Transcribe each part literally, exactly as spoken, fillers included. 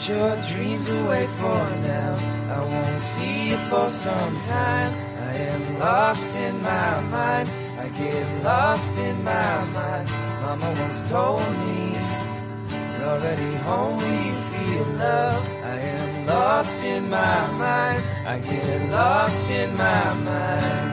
your dreams away for now. I won't see you for some time. I am lost in my mind. I get lost in my mind. Mama once told me, you're already home when you feel love. I am lost in my mind. I get lost in my mind.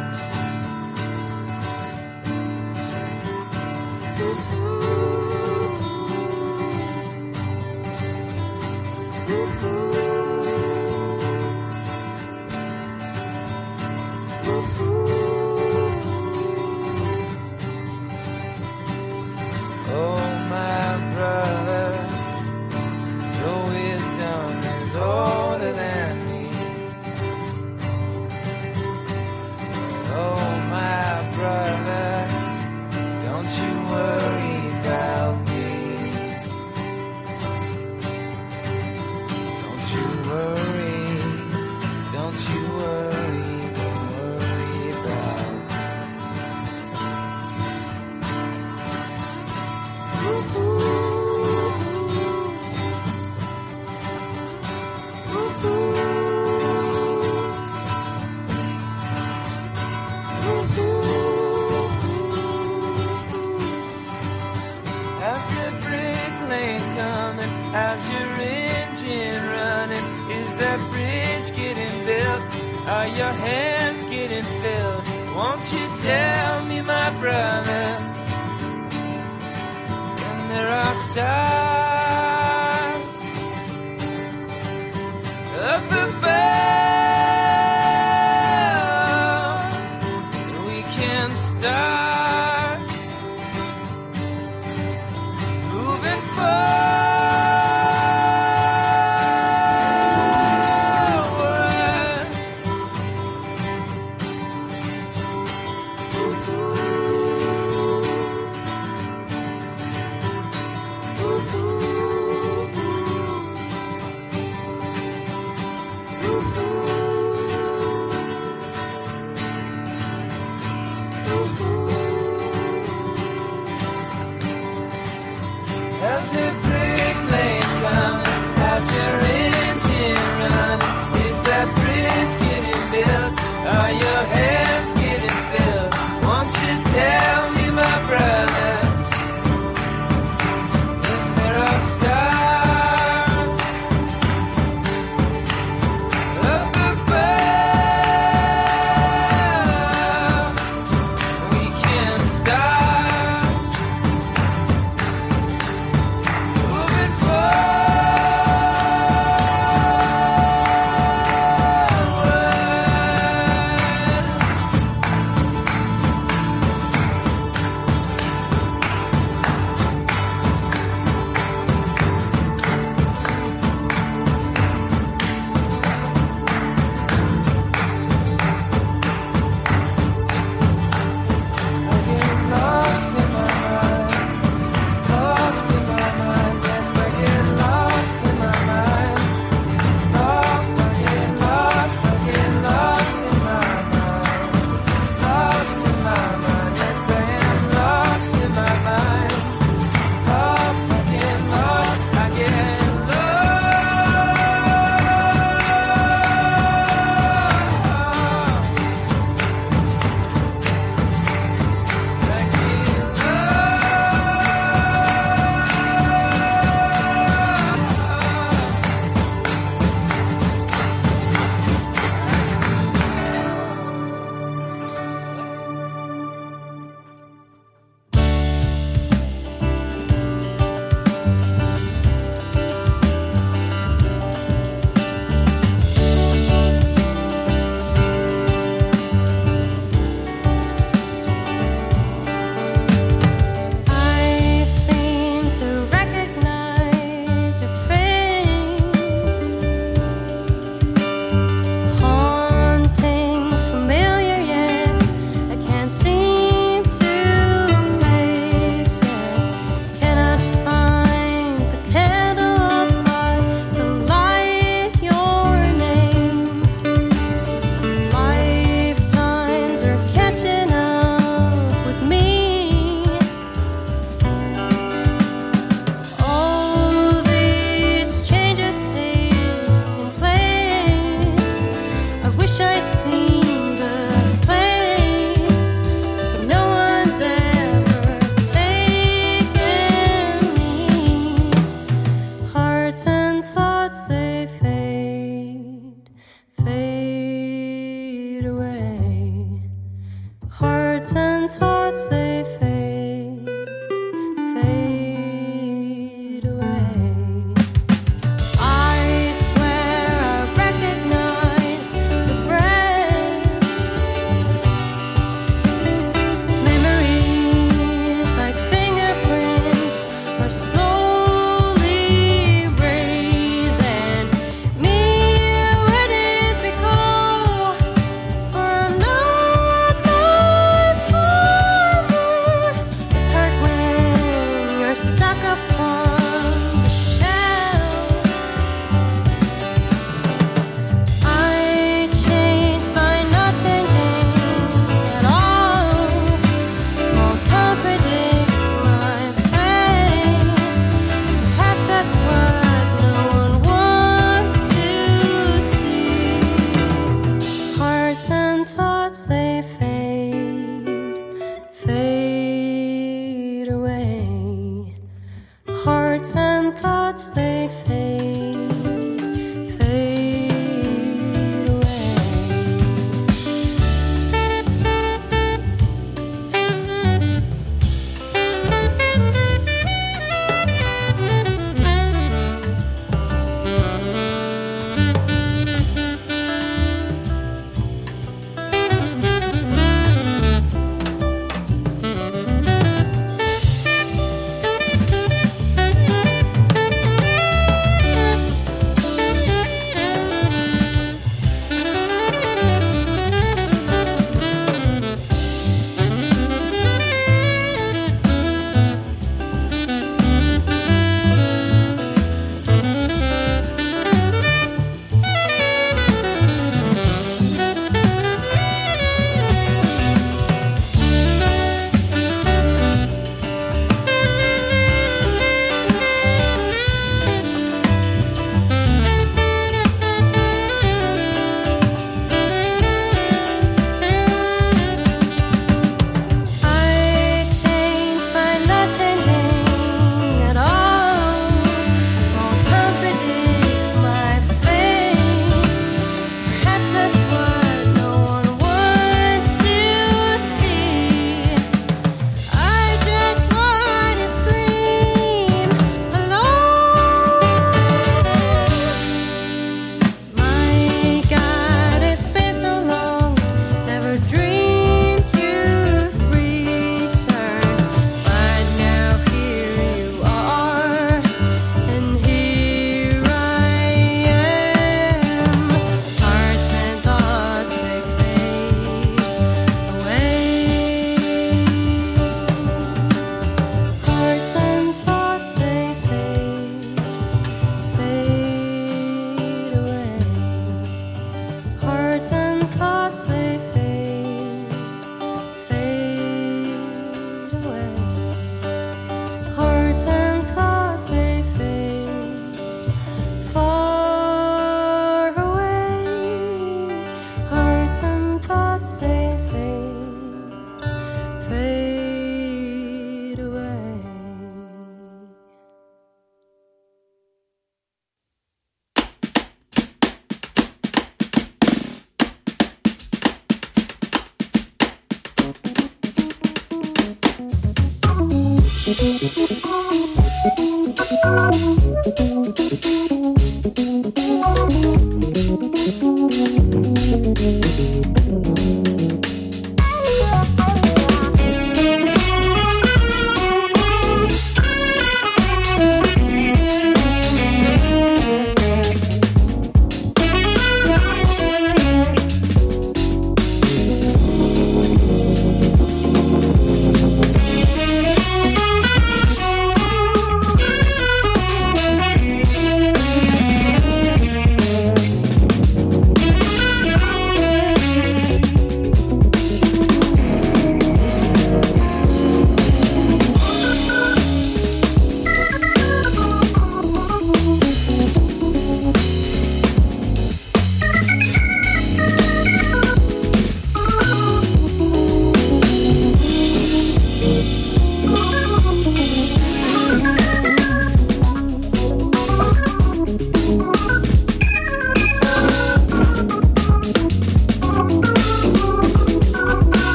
Are your hands getting filled? Won't you tell me, my brother? And there are stars up above, and we can start moving forward.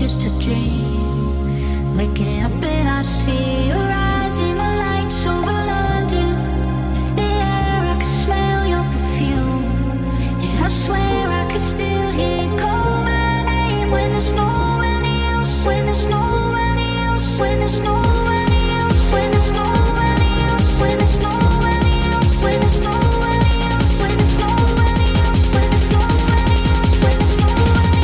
just a dream. Waking up and I see your eyes in the lights over London. The air, I can smell your perfume, and I swear I can still hear you call my name when there's no one else. When there's no one else. When there's no one else. When there's no one else. When there's no one else. When there's no one else. When there's no one else. When there's no one else. When there's no one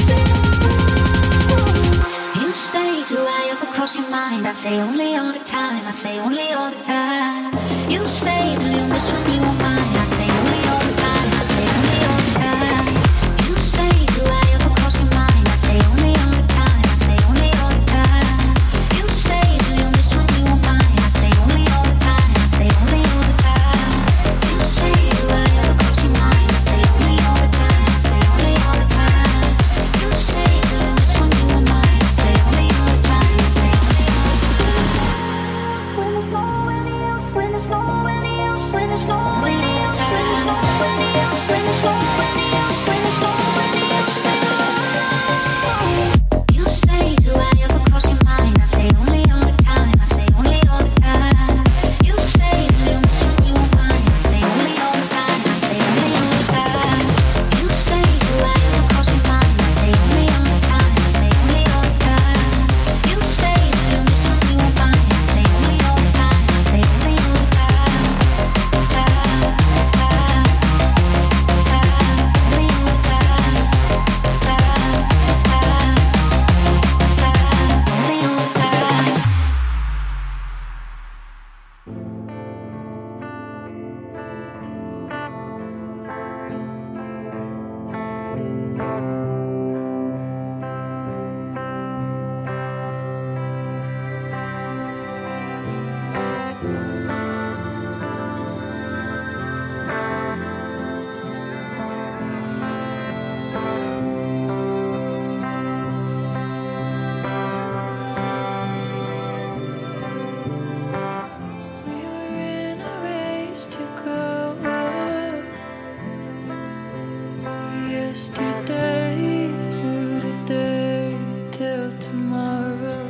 else. You say, do I ever cross your mind? I say only all the time. I say only all the time. You say, do you miss when you were mine? I say only all the time. I say only all the time. You say, do I ever cross your mind? I say only all the time. I say only all the time. You say, do you miss when you were mine? I say only all the time. I say only all the time. You say, do I ever cross your mind? I say only all the time. I say only all the time. You say, do you miss when you were mine? I say only all the time. I say only all the time. When there's no one else. When there's no one else. When there's no one else. When there's no one else. When there's no one else. When there's no one else. You say, do I ever cross your mind? I say only all the time. I say only all the time. You say, do you miss when you were mine? I say only all the time. I say only all the time. You say, do I ever cross your mind? I say only all the time. I say only all the time. You say, do you miss when you were mine? I say only all the time. I say only all the time. Time, time, time, only all the time. Time, time, time, only all the time. We were in a race to grow up. Yesterday through the day till tomorrow.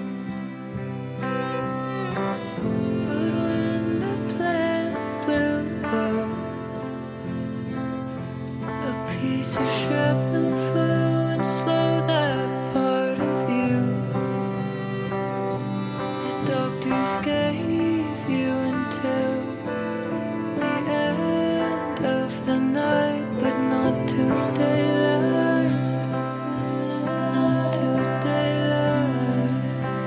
But when the plant blew out, a piece of shrapnel flew and slowed that part of you the doctors gave you until the end of the night, but not till daylight, not till daylight.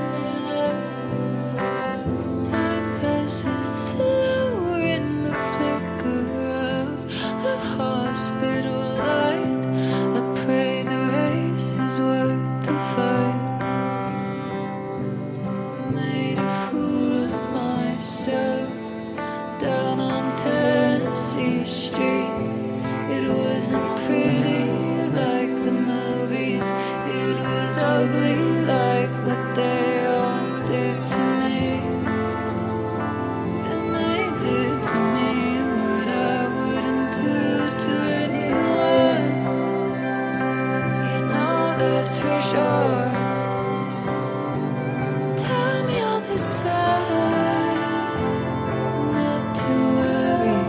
Time passes slow in the flicker of the hospital light. I pray the race is worth the fight. Made a fool of myself down on Tennessee Street. It wasn't pretty like the movies. It was ugly like what they all did to me. And they did to me what I wouldn't do to anyone. You know that's for sure. Tell me all the time not to worry.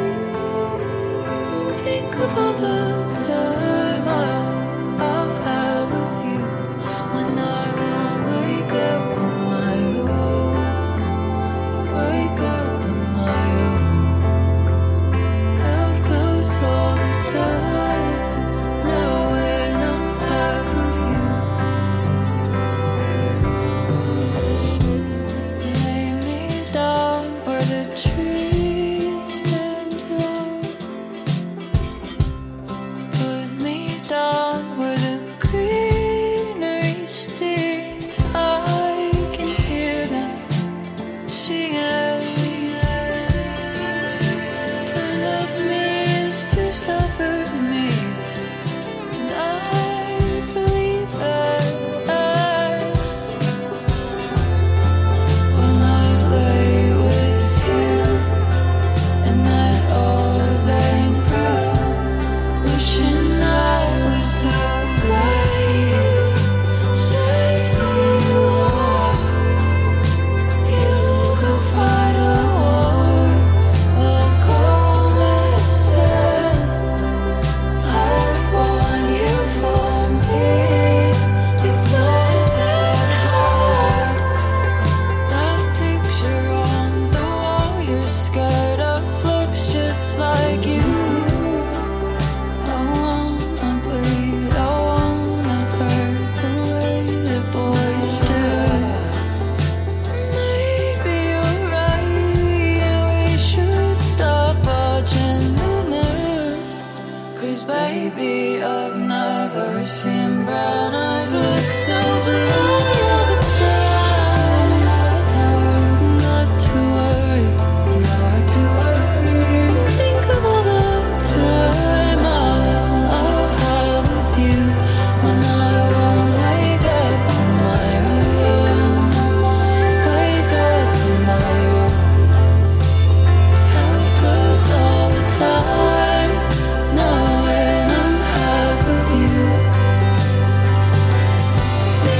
And think of all the time I'll, I'll have with you when I won't wake up on my own. Wake up on my own. Held close all the time, knowing I'm half of you. Lay me down where the trees bend low. Put me down where the greenery still. Time, knowing I'm half of you.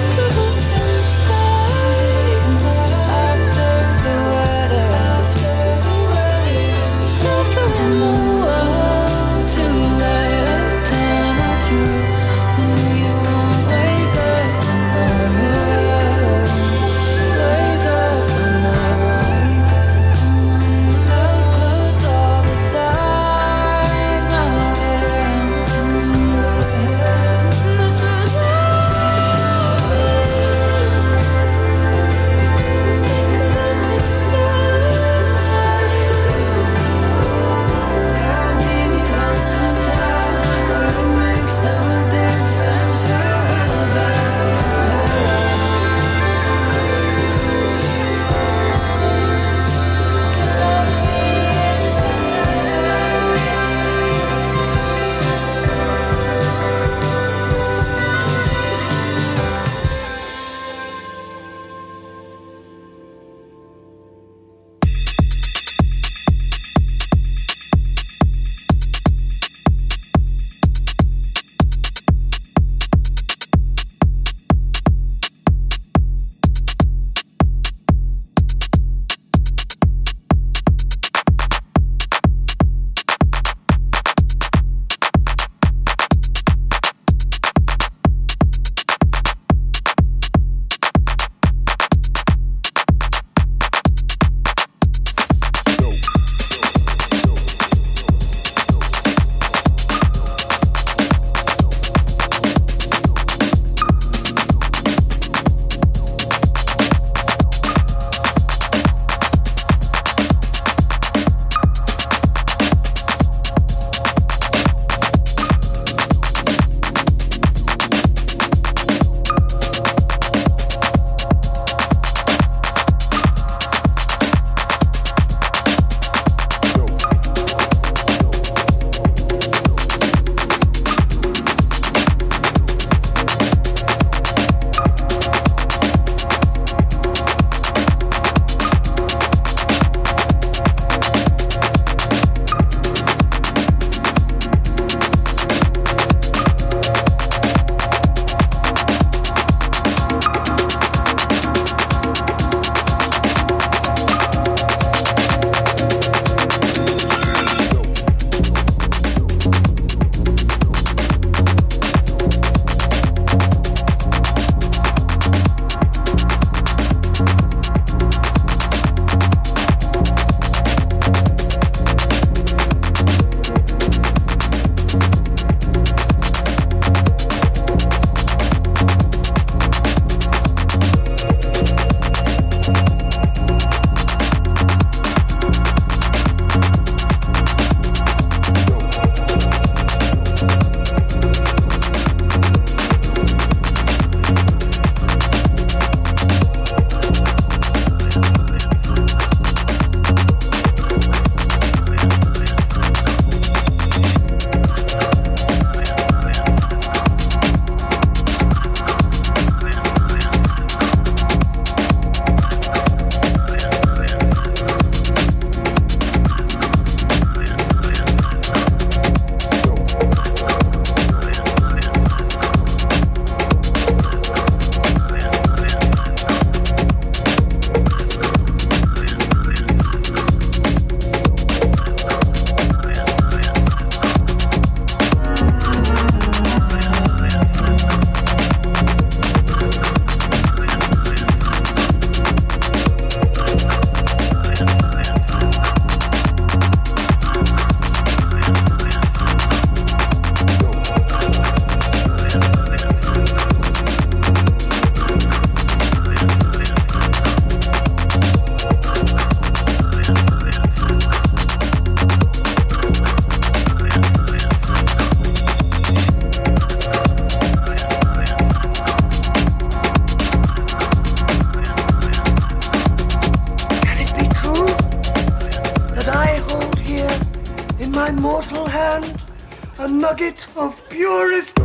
a nugget of purest.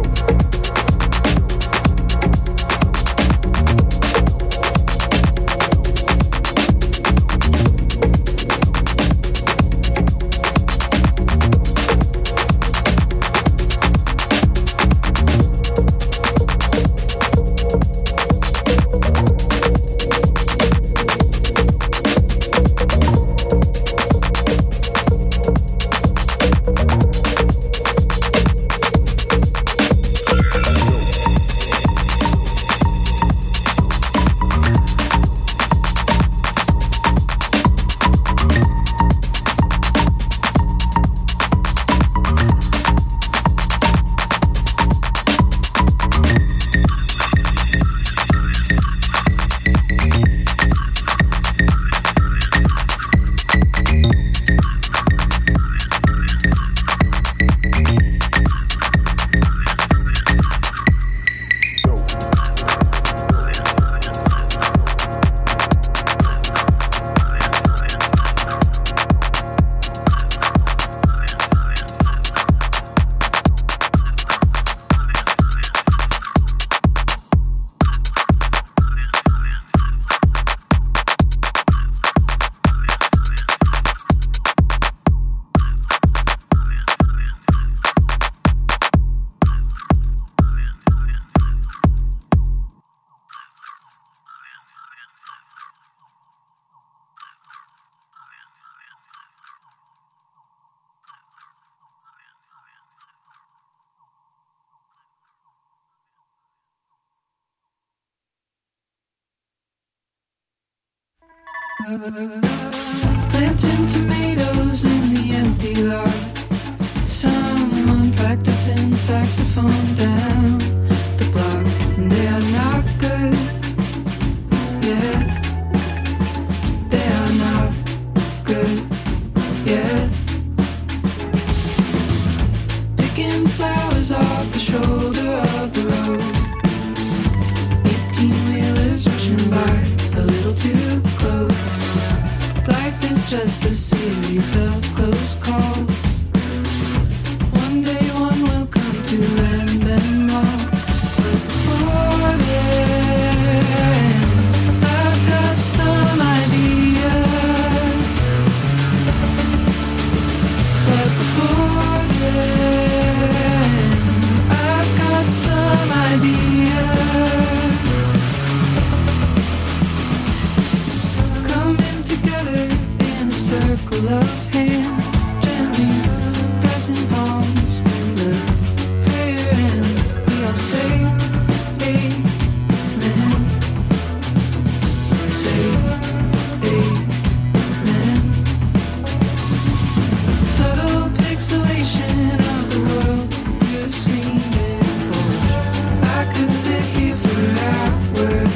Planting tomatoes in the empty lot. Someone practicing saxophone down the block, and they are not good. Yeah, they are not good. Yeah, picking flowers off the shoulder of the road. Eighteen wheelers rushing by a little too close. Life is just a series of close calls. One day one will come to end them all. But before then, I've got some ideas. But before then, I've got some ideas. Coming together in a circle of hands, gently pressing palms when the prayer ends. We all say amen, say amen. Subtle pixelation of the world through a screen billboard. I could sit here for hours.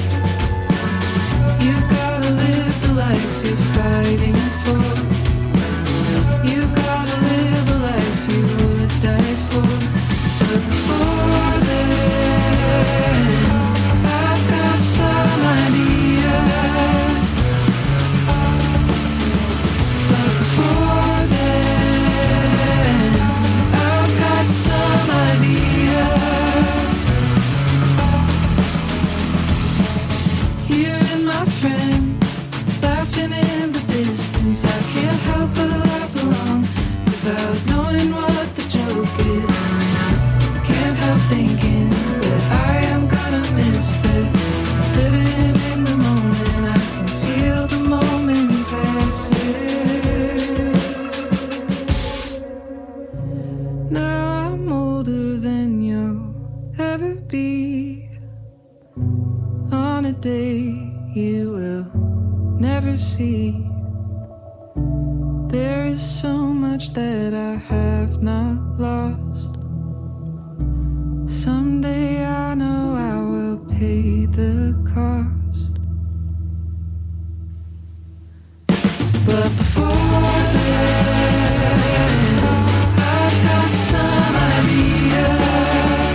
You've gotta live the life you're fighting for. You've gotta live a life you would die for. But before then, I've got some ideas. But before then, I've got some ideas. Hearing my friends laughing in the distance, I can't help but laugh along without knowing what the joke is. Can't help thinking that I am gonna miss this. Living in the moment, I can feel the moment passing. Now I'm older than you'll ever be. On a day you will never see. There is so much that I have not lost. Someday I know I will pay the cost. But before then, I've got some ideas.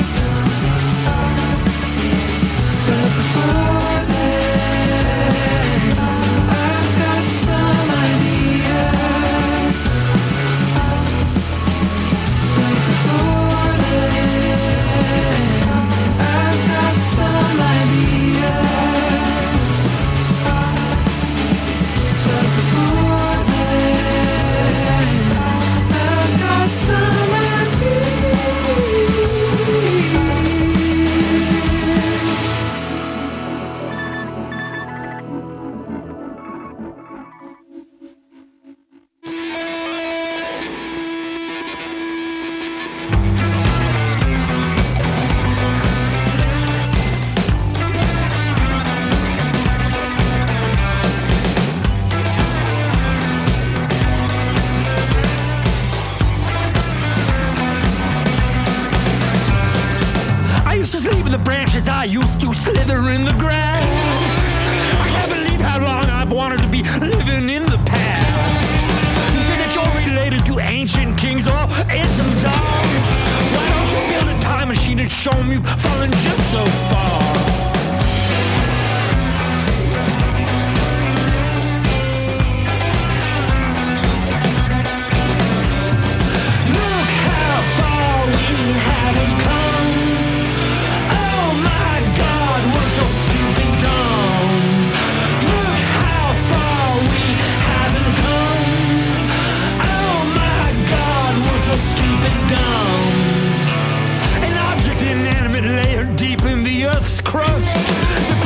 But before then, I've got some ideas. But before slither in the grass. I can't believe how long I've wanted to be living in the past. You say that you're related to ancient kings or ancient times. Why don't you build a time machine and show me falling just so far?